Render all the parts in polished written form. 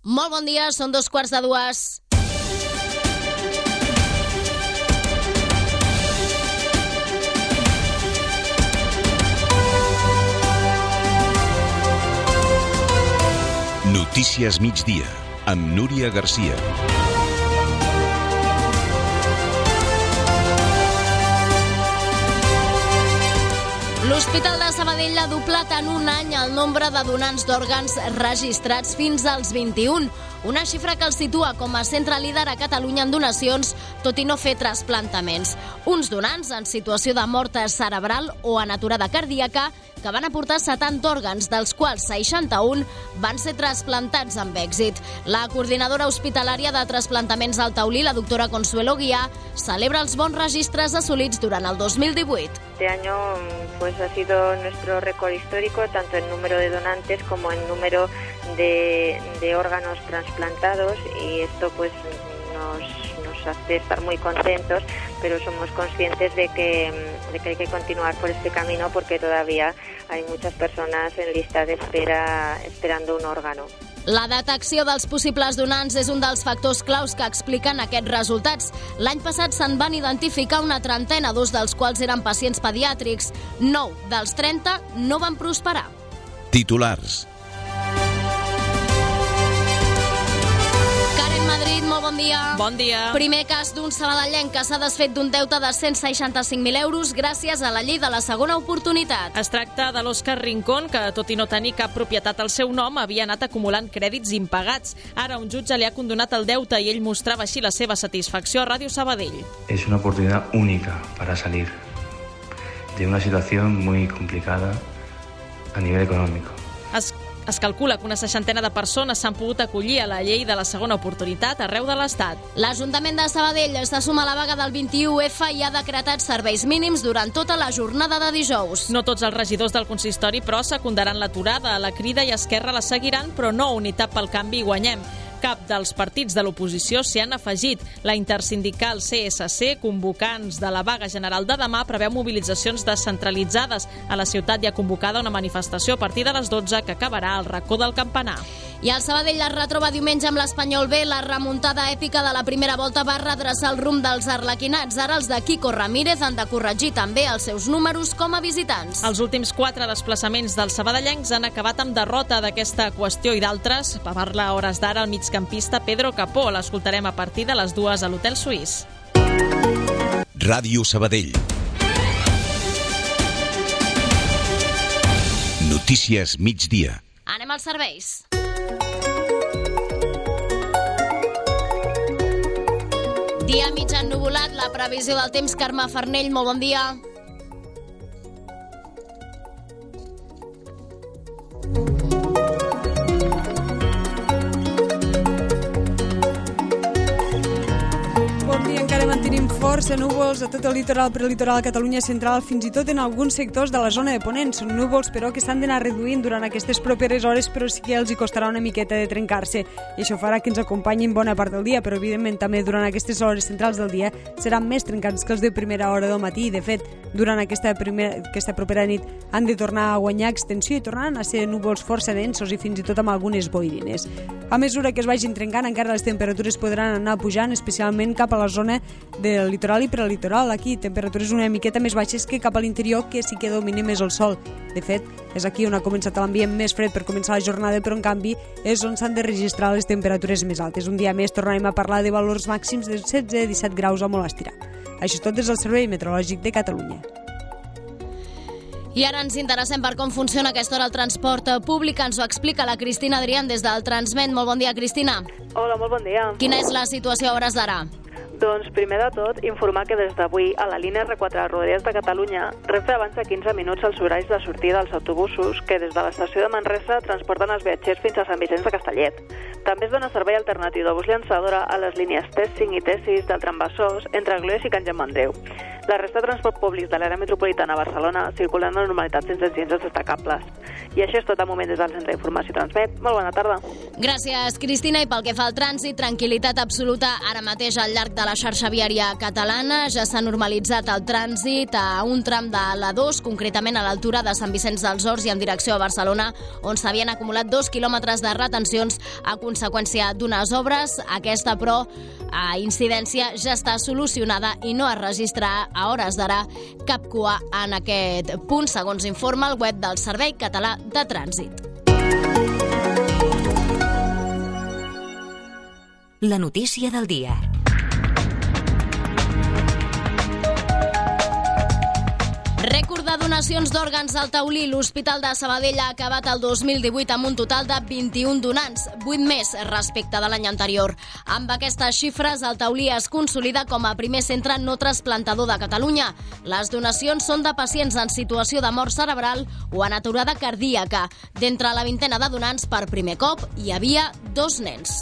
Molt bon dia, són 2:45. Notícies migdia, amb Núria Garcia. L'Hospital de Sabadell ha doblat en un any el nombre de donants d'òrgans registrats fins als 21, una xifra que el situa com a centre líder a Catalunya en donacions, tot i no fer trasplantaments. Uns donants en situació de mort cerebral o en aturada cardíaca que van aportar 70 òrgans, dels quals 61 van ser trasplantats amb èxit. La coordinadora hospitalària de trasplantaments al Taulí, la doctora Consuelo Guià, celebra els bons registres assolits durant el 2018. Este año ha sido nuestro récord histórico, tanto en número de donantes como en número de órganos trasplantados, y esto nos hace estar muy contentos, pero somos conscientes de que hay que continuar por este camino porque todavía hay muchas personas en lista de espera esperando un órgano. La detecció dels possibles donants és un dels factors claus que expliquen aquests resultats. L'any passat se'n van identificar una trentena, 2 dels quals eren pacients pediàtrics. 9 dels 30 no van prosperar. Titulars. Molt bon dia. Bon dia. Primer cas d'un sabadellenc que s'ha desfet d'un deute de 165.000 euros gràcies a la llei de la segona oportunitat. Es tracta de l'Òscar Rincón, que, tot i no tenir cap propietat al seu nom, havia anat acumulant crèdits impagats. Ara un jutge li ha condonat el deute i ell mostrava així la seva satisfacció a Ràdio Sabadell. Es una oportunidad única para salir de una situación muy complicada a nivel económico. Es calcula que una 60ena de persones s'han pogut acollir a la llei de la segona oportunitat arreu de l'Estat. L'Ajuntament de Sabadell se suma a la vaga del 21F i ha decretat serveis mínims durant tota la jornada de dijous. No tots els regidors del consistori, però, secundaran l'aturada. La Crida i Esquerra la seguiran, però no Unitat pel Canvi i Guanyem. Cap dels partits de l'oposició s'hi han afegit. La intersindical CSC, convocants de la vaga general de demà, preveu mobilitzacions descentralitzades. A la ciutat hi ha convocada una manifestació a partir de les 12 que acabarà al racó del Campanar. I el Sabadell es retroba diumenge amb l'Espanyol B. La remuntada èpica de la primera volta va redreçar el rumb dels arlequinats. Ara els de Quico Ramírez han de corregir també els seus números com a visitants. Els últims 4 desplaçaments dels sabadellencs han acabat amb derrota d'aquesta qüestió i d'altres. Parla a hores d'ara el migcampista Pedro Capó. L'escoltarem a partir de les 2 a l'Hotel Suís. Ràdio Sabadell. Notícies migdia. Anem als serveis. Dia mig ennuvolat, la previsió del temps, Carme Farnell, molt bon dia. Mantenim força núvols a tot el litoral, prelitoral, a Catalunya central, fins i tot en alguns sectors de la zona de Ponent. Són núvols, però, que s'han d'anar reduint durant aquestes properes hores, però sí que els hi costarà una miqueta de trencar-se. I això farà que ens acompanyin bona part del dia, però, evidentment, també durant aquestes hores centrals del dia seran més trencats que els de primera hora del matí. De fet, durant aquesta propera nit han de tornar a guanyar extensió i tornaran a ser núvols força densos i fins i tot amb algunes boirines. A mesura que es vagin trencant, encara les temperatures podran anar pujant, especialment cap a la zona del litoral i prelitoral. Aquí temperatures una miqueta més baixes que cap a l'interior, que sí que domina més el sol. De fet, és aquí on ha començat l'ambient més fred per començar la jornada, però en canvi és on s'han de registrar les temperatures més altes. Un dia més tornarem a parlar de valors màxims de 16-17 graus a molt estirar. Això és tot des del Servei Meteorològic de Catalunya. I ara ens interessem per com funciona a aquesta hora el transport públic. Ens ho explica la Cristina Adrián des del Transmet. Molt bon dia, Cristina. Hola, molt bon dia. Quina és la situació a hores d'ara? Doncs, primer de tot, informar que des d'avui a la línia R4 de Rodalies de Catalunya Renfe avança 15 minuts els horaris de sortida dels autobusos que des de l'estació de Manresa transporten els viatgers fins a Sant Vicenç de Castellet. També es dona servei alternatiu de bus llançadora a les línies T5 i T6 del Trambassós entre Glòries i Can Jaume. La resta de transport públic de l'àrea metropolitana a Barcelona circulen amb normalitat sense incidents destacables. I això és tot de moment des del Centre d'Informació Transmet. Molt bona tarda. Gràcies, Cristina. I pel que fa al trànsit, tranquil·litat absoluta ara mateix al llarg de la xarxa viària catalana. Ja s'ha normalitzat el trànsit a un tram de l'A2, concretament a l'altura de Sant Vicenç dels Horts i en direcció a Barcelona, on s'havien acumulat 2 quilòmetres de retencions a conseqüència conseqüència d'unes obres. Aquesta, però, incidència ja està solucionada i no es registrarà a hores d'ara cap cua en aquest punt, segons informa el web del Servei Català de Trànsit. La notícia del dia. Rècord de donacions d'òrgans al Taulí. L'Hospital de Sabadell ha acabat el 2018 amb un total de 21 donants, 8 més respecte de l'any anterior. Amb aquestes xifres, el Taulí es consolida com a primer centre no trasplantador de Catalunya. Les donacions són de pacients en situació de mort cerebral o en aturada cardíaca. D'entre la vintena de donants, per primer cop, hi havia 2 nens.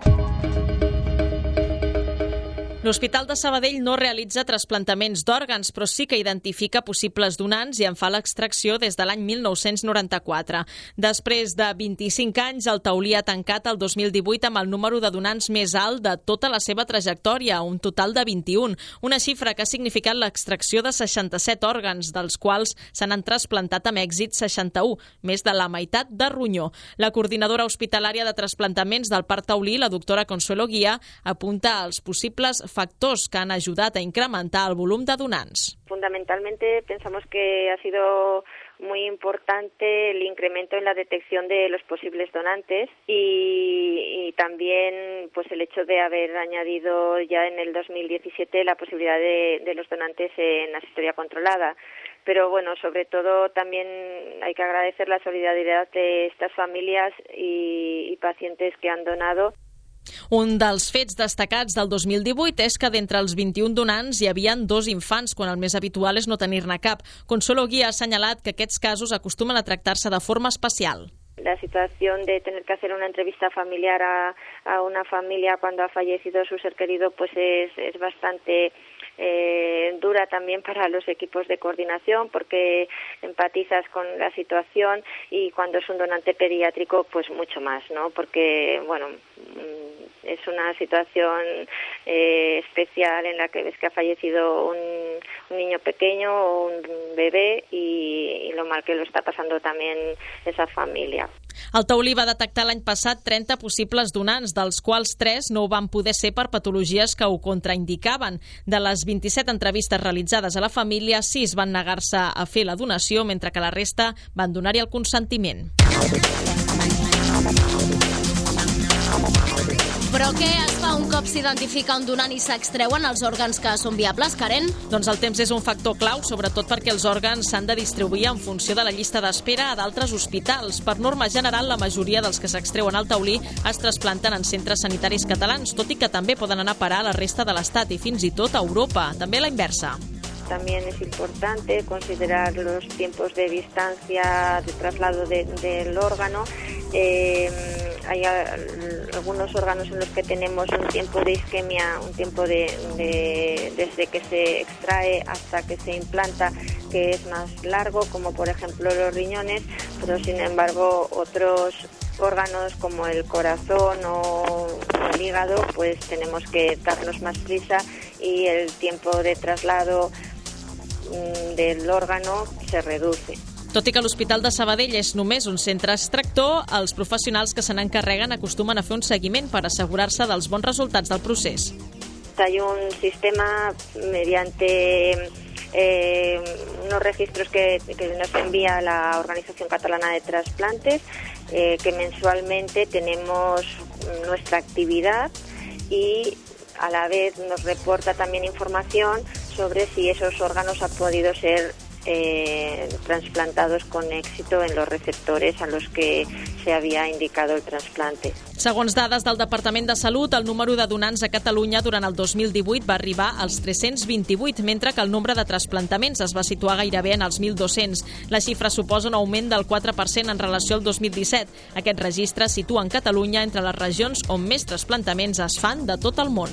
L'Hospital de Sabadell no realitza trasplantaments d'òrgans, però sí que identifica possibles donants i en fa l'extracció des de l'any 1994. Després de 25 anys, el Taulí ha tancat el 2018 amb el número de donants més alt de tota la seva trajectòria, un total de 21, una xifra que ha significat l'extracció de 67 òrgans, dels quals se n'han trasplantat amb èxit 61, més de la meitat de ronyó. La coordinadora hospitalària de trasplantaments del Parc Taulí, la doctora Consuelo Guía, apunta als possibles factors que han ayudado a incrementar el volumen de donants. Fundamentalmente pensamos que ha sido muy importante el incremento en la detección de los posibles donantes y también pues el hecho de haber añadido ya en el 2017 la posibilidad de los donantes en asistencia controlada. Pero bueno, sobre todo también hay que agradecer la solidaridad de estas familias y pacientes que han donado. Un dels fets destacats del 2018 és que d'entre els 21 donants hi havia 2 infants, quan el més habitual és no tenir-ne cap. Consuelo Guía ha assenyalat que aquests casos acostumen a tractar-se de forma especial. La situación de tener que hacer una entrevista familiar a una familia cuando ha fallecido su ser querido pues es bastante dura también para los equipos de coordinación porque empatizas con la situación y cuando es un donante pediátrico pues mucho más, ¿no? Porque bueno, es una situación especial en la que ves que ha fallecido un niño pequeño o un bebé y lo mal que lo está pasando también esa familia. El Taulí va detectar l'any passat 30 possibles donants, dels quals 3 no ho van poder ser per patologies que ho contraindicaven. De les 27 entrevistes realitzades a la família, 6 van negar-se a fer la donació, mentre que la resta van donar-hi el consentiment. Però què es fa un cop s'identifica un donant i s'extreuen els òrgans que són viables, Karen? Doncs el temps és un factor clau, sobretot perquè els òrgans s'han de distribuir en funció de la llista d'espera a d'altres hospitals. Per norma general, la majoria dels que s'extreuen al Taulí es trasplanten en centres sanitaris catalans, tot i que també poden anar a parar a la resta de l'Estat i fins i tot a Europa, també a la inversa. También es importante considerar los tiempos de distancia de traslado del órgano. Hay algunos órganos en los que tenemos un tiempo de isquemia, un tiempo desde que se extrae hasta que se implanta, que es más largo, como por ejemplo los riñones, pero sin embargo otros órganos como el corazón o el hígado, pues tenemos que darnos más prisa y el tiempo de traslado del órgano se reduce. Tot i que l'Hospital de Sabadell és només un centre extractor, els professionals que se n'encarreguen acostumen a fer un seguiment per assegurar-se dels bons resultats del procés. Hay un sistema mediante unos registros que nos envía la Organización Catalana de Trasplantes, que mensualmente tenemos nuestra actividad y a la vez nos reporta también información sobre si esos órganos han podido ser trasplantados con éxito en los receptores a los que se havia indicado el trasplante. Segons dades del Departament de Salut, el número de donants a Catalunya durant el 2018 va arribar als 328, mentre que el nombre de trasplantaments es va situar gairebé en els 1.200. La xifra suposa un augment del 4% en relació al 2017. Aquest registre situa en Catalunya entre les regions on més trasplantaments es fan de tot el món.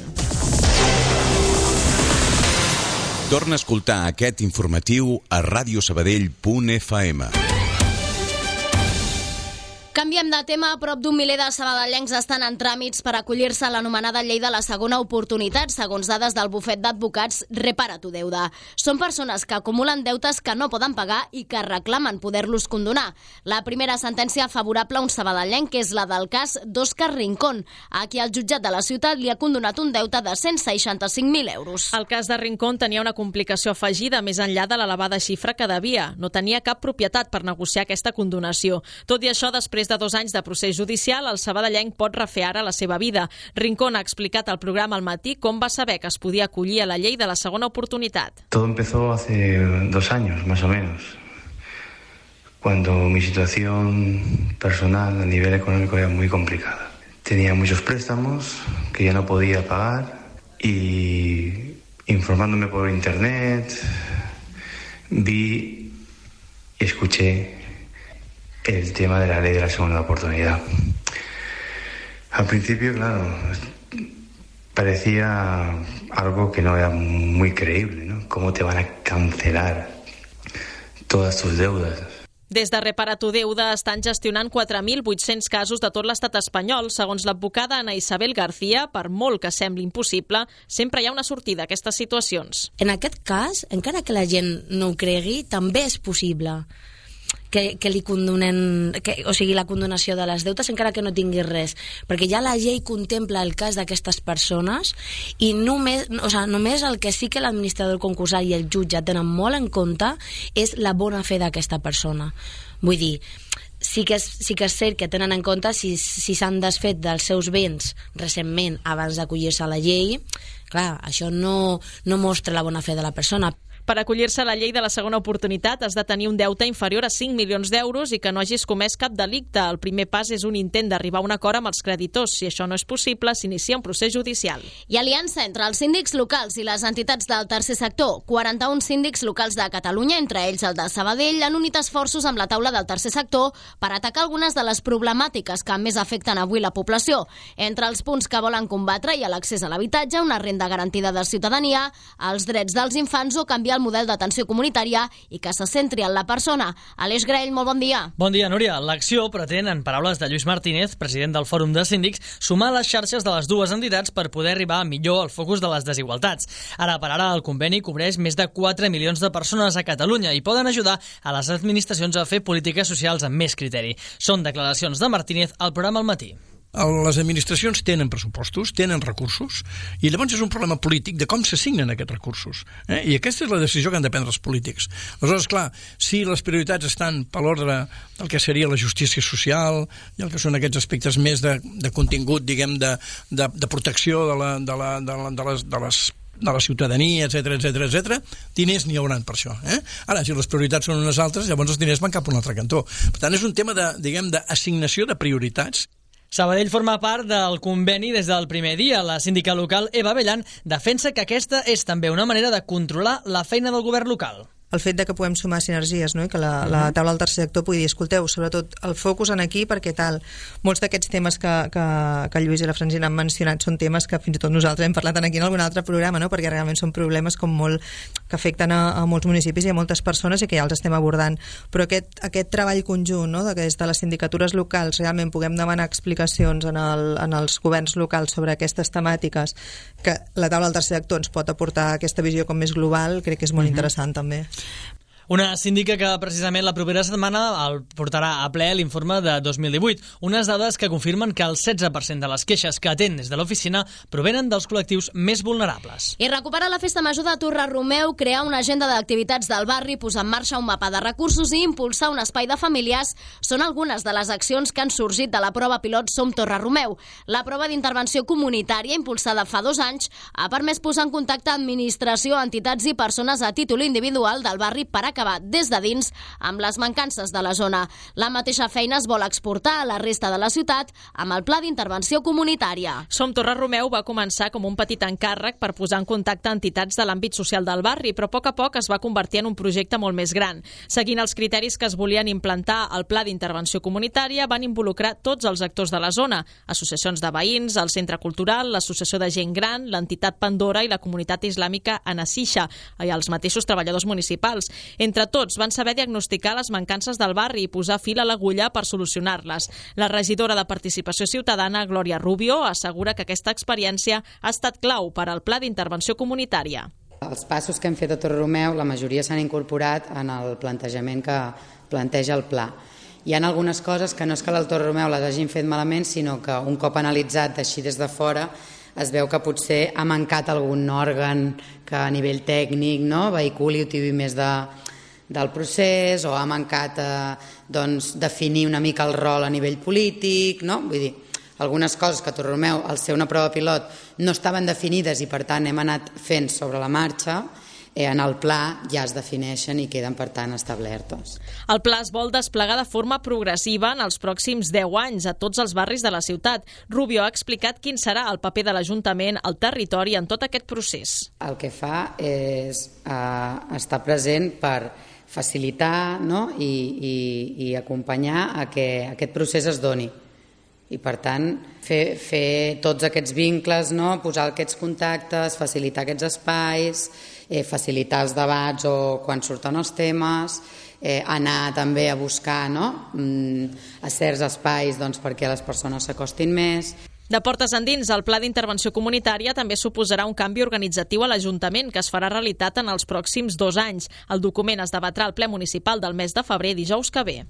Torna a escoltar aquest informatiu a radiosabadell.fm. Canviem de tema. A prop d'un miler de sabadellencs estan en tràmits per acollir-se a l'anomenada llei de la segona oportunitat, segons dades del bufet d'advocats Repara tu deuda. Són persones que acumulen deutes que no poden pagar i que reclamen poder-los condonar. La primera sentència favorable a un sabadellenc és la del cas d'Òscar Rincón, a qui el jutjat de la ciutat li ha condonat un deute de 165.000 euros. El cas de Rincón tenia una complicació afegida més enllà de l'elevada xifra que devia. No tenia cap propietat per negociar aquesta condonació. Tot i això, després de 2 anys de procés judicial, el sabadellenc pot refer ara la seva vida. Rincón ha explicat al programa Al Matí com va saber que es podia acollir a la llei de la segona oportunitat. Todo empezó hace 2 años, más o menos, cuando mi situación personal a nivel económico era muy complicada. Tenía muchos préstamos que ya no podía pagar y, informándome por internet, vi y escuché el tema de la ley de la segunda oportunidad. Al principio, claro, parecía algo que no era muy creíble, ¿no? ¿Cómo te van a cancelar todas tus deudas? Des de Repara tu deuda estan gestionant 4.800 casos de tot l'estat espanyol. Segons l'advocada Ana Isabel García, per molt que sembli impossible, sempre hi ha una sortida a aquestes situacions. En aquest cas, encara que la gent no ho cregui, també és possible que li condonen, o sigui, la condonació de les deutes encara que no tingui res, perquè ja la llei contempla el cas d'aquestes persones i només el que sí que l'administrador concursal i el jutge tenen molt en compte és la bona fe d'aquesta persona. Vull dir, sí que és cert que tenen en compte si s'han desfet dels seus béns recentment abans d'acollir-se a la llei. Clar, això no mostra la bona fe de la persona. Per acollir-se a la llei de la segona oportunitat has de tenir un deute inferior a 5 milions d'euros i que no hagis comès cap delicte. El primer pas és un intent d'arribar a un acord amb els creditors. Si això no és possible, s'inicia un procés judicial. Hi ha aliança entre els síndics locals i les entitats del tercer sector. 41 síndics locals de Catalunya, entre ells el de Sabadell, han unit esforços amb la taula del tercer sector per atacar algunes de les problemàtiques que més afecten avui la població. Entre els punts que volen combatre hi ha l'accés a l'habitatge, una renda garantida de ciutadania, els drets dels infants o canviar el model d'atenció comunitària i que se centri en la persona. Aleix Graell, molt bon dia. Bon dia, Núria. L'acció pretén, en paraules de Lluís Martínez, president del Fòrum de Síndics, sumar les xarxes de les dues entitats per poder arribar millor al focus de les desigualtats. Ara per ara, el conveni cobreix més de 4 milions de persones a Catalunya i poden ajudar a les administracions a fer polítiques socials amb més criteri. Són declaracions de Martínez al programa Al Matí. Les administracions tenen pressupostos, tenen recursos, i llavors és un problema polític de com s'assignen aquests recursos. I aquesta és la decisió que han de prendre els polítics. Aleshores, clar, si les prioritats estan per l'ordre del que seria la justícia social i el que són aquests aspectes més de contingut, diguem, de protecció de la ciutadania, etc., diners n'hi hauran per això. Ara, si les prioritats són unes altres, llavors els diners van cap a un altre cantó. Per tant, és un tema d'assignació de prioritats. Sabadell forma part del conveni des del primer dia. La síndica local, Eva Bellan, defensa que aquesta és també una manera de controlar la feina del govern local. El fet de que puguem sumar sinergies, no? I que la taula del tercer sector pugui dir, escolteu, sobretot el focus en aquí, perquè molts d'aquests temes que Lluís i la Francina han mencionat són temes que fins i tot nosaltres hem parlat aquí en algun altre programa, no? Perquè realment són problemes que afecten a molts municipis i a moltes persones i que ja els estem abordant. Però aquest treball conjunt, no? De que des de les sindicatures locals realment puguem demanar explicacions en els governs locals sobre aquestes temàtiques, que la taula del tercer sector ens pot aportar aquesta visió com més global, crec que és molt interessant també. Una síndica que precisament la propera setmana portarà a ple l'informe de 2018, unes dades que confirmen que el 16% de les queixes que atén des de l'oficina provenen dels col·lectius més vulnerables. I recuperar la Festa Major de Torre-Romeu, crear una agenda d'activitats del barri, posar en marxa un mapa de recursos i impulsar un espai de famílies són algunes de les accions que han sorgit de la prova pilot Som Torre-Romeu. La prova d'intervenció comunitària, impulsada fa 2 anys, ha permès posar en contacte administració, entitats i persones a títol individual del barri per acabar des de dins amb les mancances de la zona. La mateixa feina es vol exportar a la resta de la ciutat amb el pla d'intervenció comunitària. Som Torre-Romeu va començar com un petit encàrrec per posar en contacte entitats de l'àmbit social del barri, però a poc es va convertir en un projecte molt més gran. Seguint els criteris que es volien implantar al pla d'intervenció comunitària, van involucrar tots els actors de la zona, associacions de veïns, el centre cultural, l'associació de gent gran, l'entitat Pandora i la comunitat islàmica Anasixa, i els mateixos treballadors municipals. Entre tots van saber diagnosticar les mancances del barri i posar fil a l'agulla per solucionar-les. La regidora de Participació Ciutadana, Glòria Rubio, assegura que aquesta experiència ha estat clau per al Pla d'Intervenció Comunitària. Els passos que hem fet a Torreromeu, la majoria s'han incorporat en el plantejament que planteja el pla. Hi ha algunes coses que no és que al Torreromeu les hagin fet malament, sinó que un cop analitzat així des de fora es veu que potser ha mancat algun òrgan que a nivell tècnic vehiculi o tibi més del procés, o ha mancat definir una mica el rol a nivell polític, vull dir, algunes coses que a Torreromeu, al ser una prova pilot, no estaven definides i per tant hem anat fent sobre la marxa. En el pla ja es defineixen i queden per tant establertes. El pla es vol desplegar de forma progressiva en els pròxims 10 anys a tots els barris de la ciutat. Rubio ha explicat quin serà el paper de l'Ajuntament al territori en tot aquest procés. El que fa és estar present per facilitar i acompanyar a que aquest procés es doni. I per tant fer tots aquests vincles, posar aquests contactes, facilitar aquests espais, facilitar els debats o quan surten els temes, anar també a buscar a certs espais perquè les persones s'acostin més. De portes endins, el Pla d'Intervenció Comunitària també suposarà un canvi organitzatiu a l'Ajuntament que es farà realitat en els pròxims 2 anys. El document es debatrà al ple municipal del mes de febrer, dijous que ve.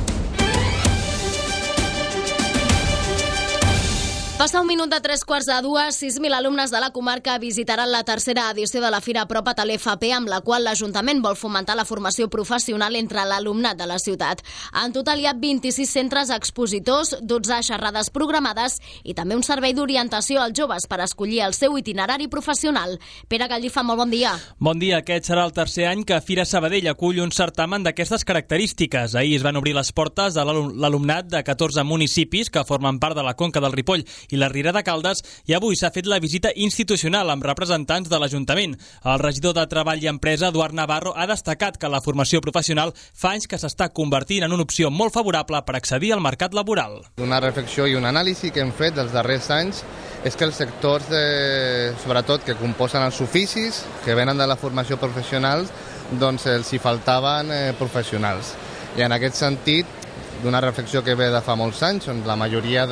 Passa un minut de 3:15, 6.000 alumnes de la comarca visitaran la tercera edició de la Fira Apropa't a l'FP, amb la qual l'Ajuntament vol fomentar la formació professional entre l'alumnat de la ciutat. En total hi ha 26 centres expositors, 12 xerrades programades i també un servei d'orientació als joves per escollir el seu itinerari professional. Pere Gallifa, molt bon dia. Bon dia. Aquest serà el tercer any que Fira Sabadell acull un certamen d'aquestes característiques. Ahir es van obrir les portes a l'alumnat de 14 municipis que formen part de la Conca del Ripoll i la Riera de Caldes, i avui s'ha fet la visita institucional amb representants de l'Ajuntament. El regidor de Treball i Empresa, Eduard Navarro, ha destacat que la formació professional fa anys que s'està convertint en una opció molt favorable per accedir al mercat laboral. Una reflexió i un anàlisi que hem fet dels darrers anys és que els sectors, sobretot, que composen els oficis, que venen de la formació professional, doncs els hi faltaven professionals. I en aquest sentit, d'una reflexió que ve de fa molts anys, on la majoria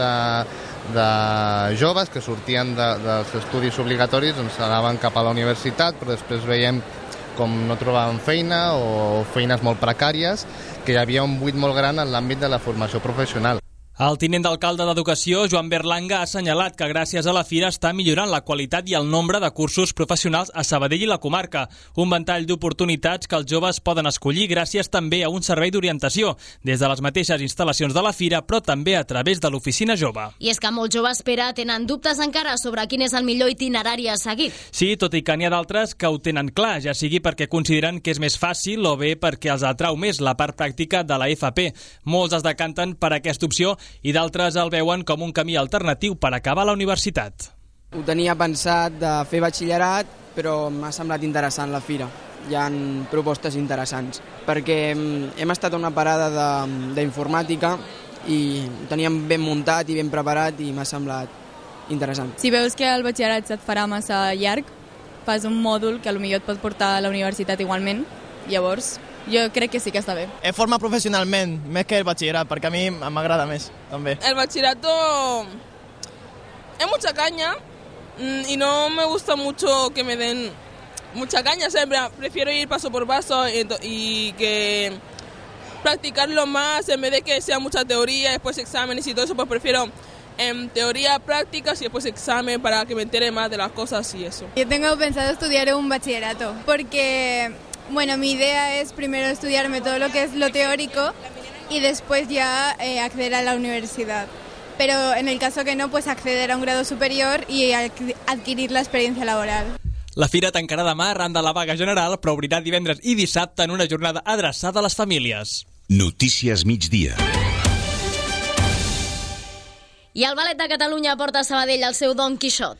de joves que sortien dels estudis obligatoris anaven cap a la universitat, però després veiem com no trobaven feina o feines molt precàries, que hi havia un buit molt gran en l'àmbit de la formació professional. El tinent d'alcalde d'Educació, Joan Berlanga, ha assenyalat que gràcies a la Fira està millorant la qualitat i el nombre de cursos professionals a Sabadell i la comarca. Un ventall d'oportunitats que els joves poden escollir gràcies també a un servei d'orientació, des de les mateixes instal·lacions de la Fira, però també a través de l'Oficina Jove. I és que molts joves, Pere, tenen dubtes encara sobre quin és el millor itinerari a seguir. Sí, tot i que n'hi ha d'altres que ho tenen clar, ja sigui perquè consideren que és més fàcil o bé perquè els atrau més la part pràctica de la FP. Molts es decanten per aquesta opció i d'altres el veuen com un camí alternatiu per acabar la universitat. Ho tenia pensat de fer batxillerat, però m'ha semblat interessant la Fira. Hi ha propostes interessants, perquè hem estat a una parada d'informàtica i ho teníem ben muntat i ben preparat i m'ha semblat interessant. Si veus que el batxillerat se't farà massa llarg, fas un mòdul que potser et pot portar a la universitat igualment, llavors jo crec que sí que està bé. Forma professionalment, més que el batxillerat, perquè a mi m'agrada més, també. El bachillerato es mucha caña y no me gusta mucho que me den mucha caña, siempre prefiero ir paso por paso y que practicarlo más en vez de que sea mucha teoría, después exámenes y todo eso, pues prefiero teoría, prácticas y después examen para que me entere más de las cosas y eso. Yo tengo pensado estudiar un bachillerato porque... Bueno, mi idea es primero estudiarme todo lo que es lo teórico y después ya acceder a la universidad. Pero en el caso que no, pues acceder a un grado superior y adquirir la experiencia laboral. La Fira tancarà demà arran de la vaga general, però obrirà divendres i dissabte en una jornada adreçada a les famílies. Notícies migdia. I el Ballet de Catalunya porta a Sabadell el seu Don Quixot.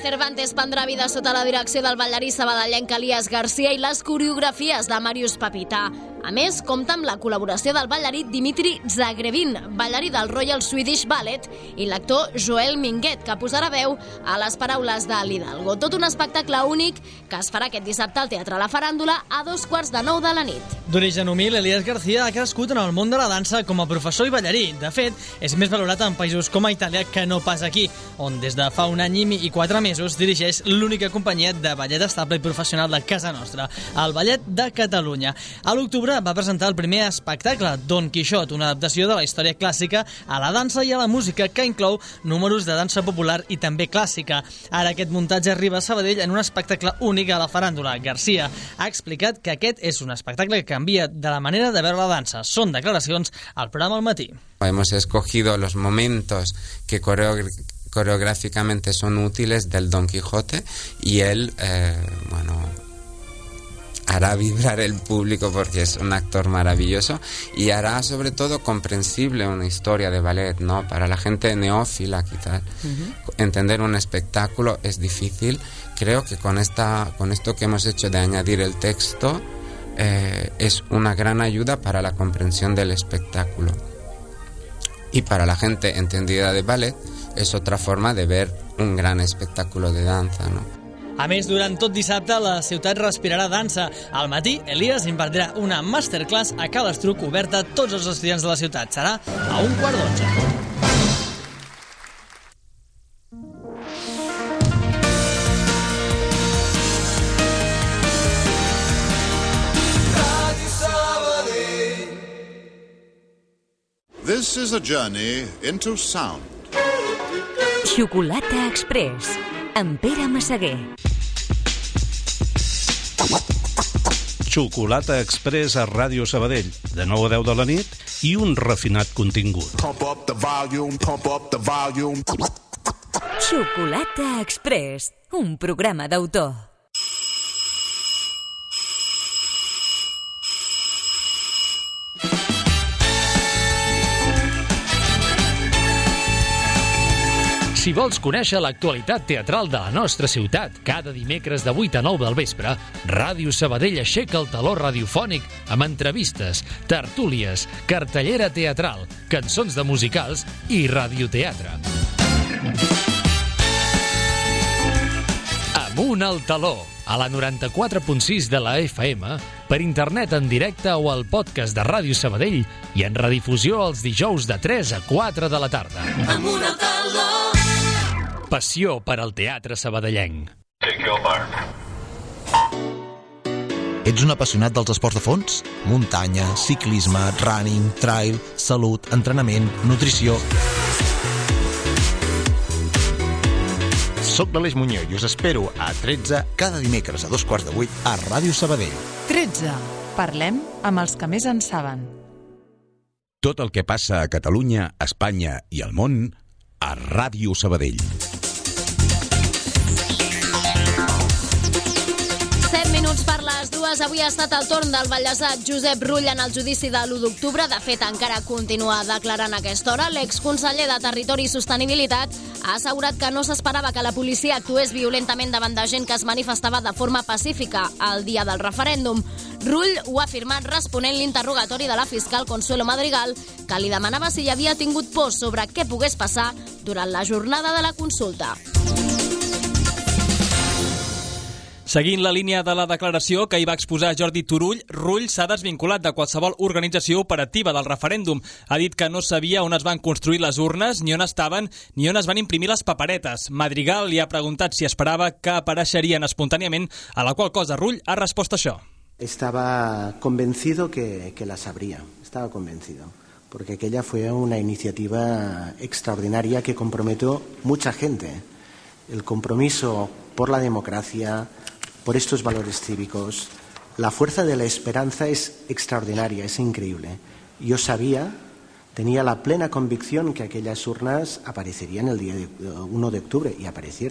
Cervantes prendrà vida sota la direcció del ballarí sabadellenc Elias Garcia i les coreografies de Màrius Papità. A més, compta amb la col·laboració del ballarí Dimitri Zagrevin, ballarí del Royal Swedish Ballet, i l'actor Joel Minguet, que posarà veu a les paraules de l'Hidalgo. Tot un espectacle únic que es farà aquest dissabte al Teatre La Faràndula a 9:15 de la nit. D'origen humil, Elias Garcia ha crescut en el món de la dansa com a professor i ballarí. De fet, és més valorat en països com a Itàlia que no pas aquí, on des de fa un any i 4 mesos dirigeix l'única companyia de ballet estable i professional de casa nostra, el Ballet de Catalunya. A l'octubre va presentar el primer espectacle, Don Quixot, una adaptació de la història clàssica a la dansa i a la música, que inclou números de dansa popular i també clàssica. Ara aquest muntatge arriba a Sabadell en un espectacle únic a la Faràndula. Garcia ha explicat que aquest és un espectacle que canvia de la manera de veure la dansa. Són declaracions al programa al matí. Hemos escogido los momentos que coreográficamente son útiles del Don Quijote y él, hará vibrar el público porque es un actor maravilloso y hará sobre todo comprensible una historia de ballet, ¿no? Para la gente neófila quizás entender un espectáculo es difícil. Creo que con esto que hemos hecho de añadir el texto es una gran ayuda para la comprensión del espectáculo. Y para la gente entendida de ballet és otra forma de ver un gran espectáculo de danza, ¿no? A més, durant tot dissabte, la ciutat respirarà dansa. Al matí, Elias impartirà una masterclass a Cal Estruc oberta a tots els estudiants de la ciutat. Serà a 11:15. This is a journey into sound. Xocolata Express, amb Pere Massaguer. Xocolata Express a Ràdio Sabadell, de 9 a 10 de la nit, i un refinat contingut. Pump up the volume, pump up the volume. Xocolata Express, un programa d'autor. Si vols conèixer l'actualitat teatral de la nostra ciutat, cada dimecres de 8 a 9 del vespre, Ràdio Sabadell aixeca el taló radiofònic amb entrevistes, tertúlies, cartellera teatral, cançons de musicals i radioteatre. Amunt al taló, a la 94.6 de la FM, per internet en directe o al podcast de Ràdio Sabadell i en redifusió els dijous de 3 a 4 de la tarda. Amunt al taló. Passió per al teatre sabadellenc. Take your mark. Ets un apassionat dels esports de fons? Muntanya, ciclisme, running, trail, salut, entrenament, nutrició... Soc l'Aleix Muñoz i us espero a 13 cada dimecres a 7:15 a Ràdio Sabadell. 13. Parlem amb els que més en saben. Tot el que passa a Catalunya, Espanya i al món a Ràdio Sabadell. 7 minuts per les 2. Avui ha estat el torn del vallesat Josep Rull en el judici de l'1 d'octubre. De fet, encara continua declarant a aquesta hora. L'exconseller de Territori i Sostenibilitat ha assegurat que no s'esperava que la policia actués violentament davant de gent que es manifestava de forma pacífica el dia del referèndum. Rull ho ha afirmat responent l'interrogatori de la fiscal Consuelo Madrigal, que li demanava si hi havia tingut por sobre què pogués passar durant la jornada de la consulta. Seguint la línia de la declaració que hi va exposar Jordi Turull, Rull s'ha desvinculat de qualsevol organització operativa del referèndum. Ha dit que no sabia on es van construir les urnes, ni on estaven, ni on es van imprimir les paperetes. Madrigal li ha preguntat si esperava que apareixerien espontàniament, a la qual cosa Rull ha respost això. Estaba convencido que la sabría, estaba convencido, porque aquella fue una iniciativa extraordinaria que comprometió mucha gente. El compromiso por la democracia, por estos valores cívicos, la fuerza de la esperanza es extraordinaria, es increíble. Yo sabía, tenía la plena convicción que aquellas urnas aparecerían el día 1 de octubre y aparecieron.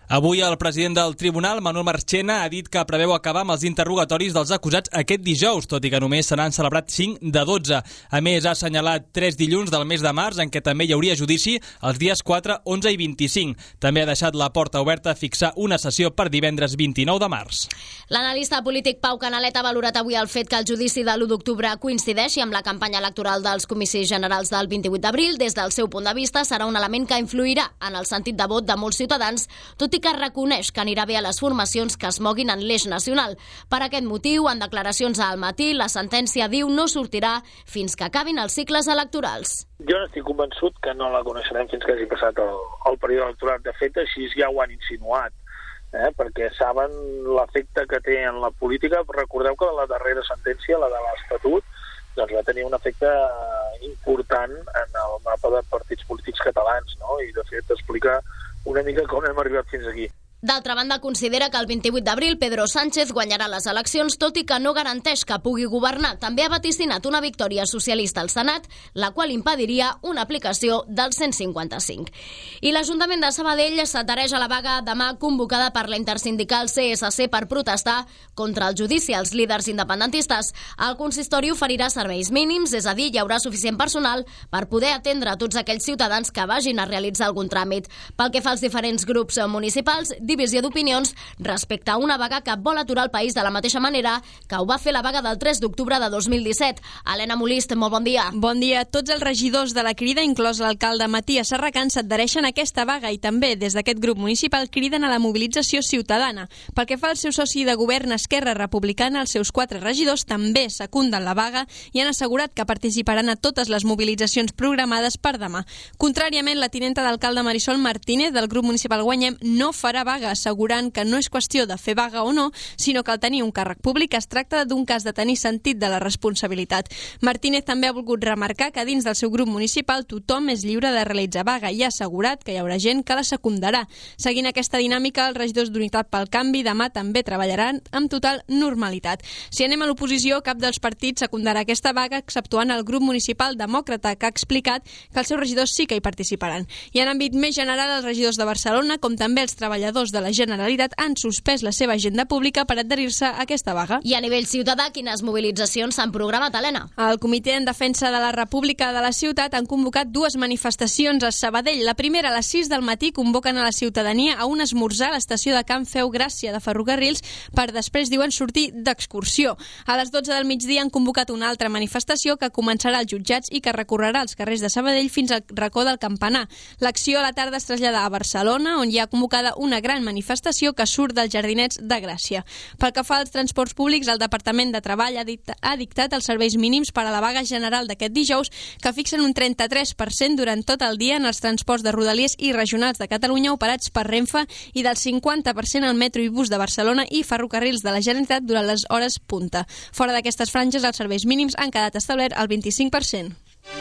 Avui el president del tribunal, Manuel Marchena, ha dit que preveu acabar amb els interrogatoris dels acusats aquest dijous, tot i que només se n'han celebrat 5 de 12. A més, ha assenyalat 3 dilluns del mes de març, en què també hi hauria judici els dies 4, 11 i 25. També ha deixat la porta oberta a fixar una sessió per divendres 29 de març. L'analista polític Pau Canalet ha valorat avui el fet que el judici de l'1 d'octubre coincideixi amb la campanya electoral dels comicis generals del 28 d'abril. Des del seu punt de vista, serà un element que influirà en el sentit de vot de molts ciutadans, tot i que reconeix que anirà bé a les formacions que es moguin en l'eix nacional. Per aquest motiu, en declaracions a Al Matí, la sentència, diu, no sortirà fins que acabin els cicles electorals. Jo estic convençut que no la coneixerem fins que hagi passat el període electoral. De fet, així ja ho han insinuat, perquè saben l'efecte que té en la política. Recordeu que la darrera sentència, la de l'Estatut, doncs va tenir un efecte important en el mapa de partits polítics catalans, no? I de fet explica una mica com hem arribat fins aquí. D'altra banda, considera que el 28 d'abril Pedro Sánchez guanyarà les eleccions, tot i que no garanteix que pugui governar. També ha vaticinat una victòria socialista al Senat, la qual impediria una aplicació del 155. I l'Ajuntament de Sabadell s'adhereix a la vaga demà convocada per la intersindical CSC per protestar contra el judici als líders independentistes. El consistori oferirà serveis mínims, és a dir, hi haurà suficient personal per poder atendre a tots aquells ciutadans que vagin a realitzar algun tràmit. Pel que fa als diferents grups municipals, divisió d'opinions respecte a una vaga que vol aturar el país de la mateixa manera que ho va fer la vaga del 3 d'octubre de 2017. Helena Molist, molt bon dia. Bon dia. Tots els regidors de la Crida, inclòs l'alcalde Matías Serracant, s'adhereixen a aquesta vaga i també des d'aquest grup municipal criden a la mobilització ciutadana. Pel que fa al seu soci de govern Esquerra Republicana, els seus 4 regidors també secunden la vaga i han assegurat que participaran a totes les mobilitzacions programades per demà. Contràriament, la tinenta d'alcalde Marisol Martínez del grup municipal Guanyem no farà vaga, assegurant que no és qüestió de fer vaga o no, sinó que al tenir un càrrec públic es tracta d'un cas de tenir sentit de la responsabilitat. Martínez també ha volgut remarcar que dins del seu grup municipal tothom és lliure de realitzar vaga i ha assegurat que hi haurà gent que la secundarà. Seguint aquesta dinàmica, els regidors d'Unitat pel Canvi demà també treballaran amb total normalitat. Si anem a l'oposició, cap dels partits secundarà aquesta vaga, exceptuant el grup municipal demòcrata, que ha explicat que els seus regidors sí que hi participaran. I en àmbit més general, els regidors de Barcelona, com també els treballadors de la Generalitat, han suspès la seva agenda pública per adherir-se a aquesta vaga. I a nivell ciutadà, quines mobilitzacions s'han programat, Helena? El Comitè en Defensa de la República de la Ciutat han convocat 2 manifestacions a Sabadell. La primera, a les 6 del matí, convoquen a la ciutadania a un esmorzar a l'estació de Can Feu Gràcia de Ferrocarrils per després, diuen, sortir d'excursió. A les 12 del migdia han convocat una altra manifestació que començarà als jutjats i que recorrerà els carrers de Sabadell fins al racó del Campanar. L'acció a la tarda es trasllada a Barcelona, on hi ha convocada una gran manifestació que surt dels Jardinets de Gràcia. Pel que fa als transports públics, el Departament de Treball ha dictat els serveis mínims per a la vaga general d'aquest dijous, que fixen un 33% durant tot el dia en els transports de Rodalies i regionals de Catalunya operats per Renfe i del 50% al metro i bus de Barcelona i ferrocarrils de la Generalitat durant les hores punta. Fora d'aquestes franges, els serveis mínims han quedat establert al 25%.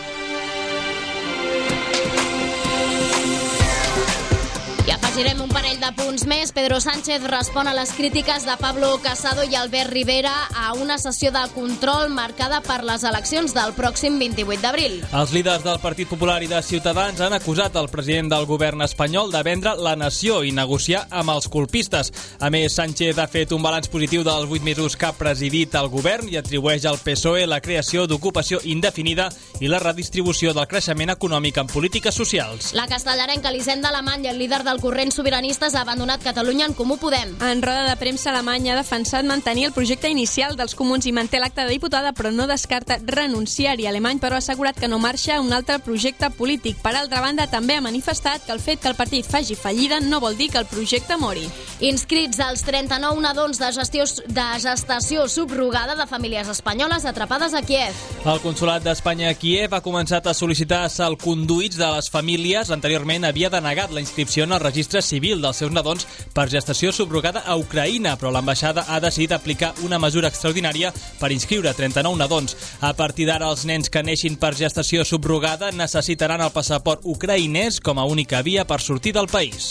I afegirem un parell de punts més. Pedro Sánchez respon a les crítiques de Pablo Casado i Albert Rivera a una sessió de control marcada per les eleccions del pròxim 28 d'abril. Els líders del Partit Popular i de Ciutadans han acusat el president del govern espanyol de vendre la nació i negociar amb els colpistes. A més, Sánchez ha fet un balanç positiu dels 8 mesos que ha presidit el govern i atribueix al PSOE la creació d'ocupació indefinida i la redistribució del creixement econòmic en polítiques socials. La castellarenca Elisenda Alemany, el líder del corrent sobiranistes, ha abandonat Catalunya en Comú Podem. En roda de premsa, Alemanya ha defensat mantenir el projecte inicial dels comuns i manté l'acta de diputada, però no descarta renunciar-hi. Alemany, però, ha assegurat que no marxa a un altre projecte polític. Per altra banda, també ha manifestat que el fet que el partit faci fallida no vol dir que el projecte mori. Inscrits als 39 nadons de gestació subrogada de famílies espanyoles atrapades a Kíev. El Consolat d'Espanya a Kíev ha començat a sol·licitar salconduïts de les famílies. Anteriorment havia denegat la inscripció en el registre civil dels seus nadons per gestació subrogada a Ucraïna, però l'ambaixada ha decidit aplicar una mesura extraordinària per inscriure 39 nadons. A partir d'ara, els nens que neixin per gestació subrogada necessitaran el passaport ucraïnès com a única via per sortir del país.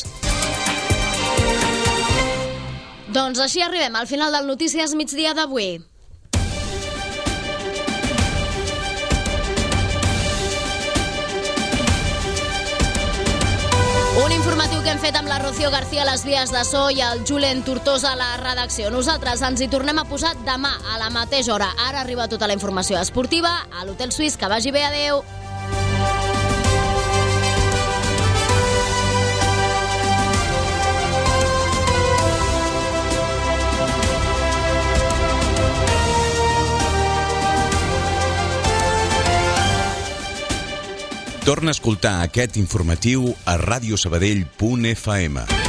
Doncs així arribem al final del Notícies Migdia d'avui. Un informatiu que hem fet amb la Rocío García a les vies de so i el Julen Tortosa a la redacció. Nosaltres ens hi tornem a posar demà a la mateixa hora. Ara arriba tota la informació esportiva a l'Hotel Suís. Que vagi bé, adeu. Torna a escoltar aquest informatiu a radiosabadell.fm.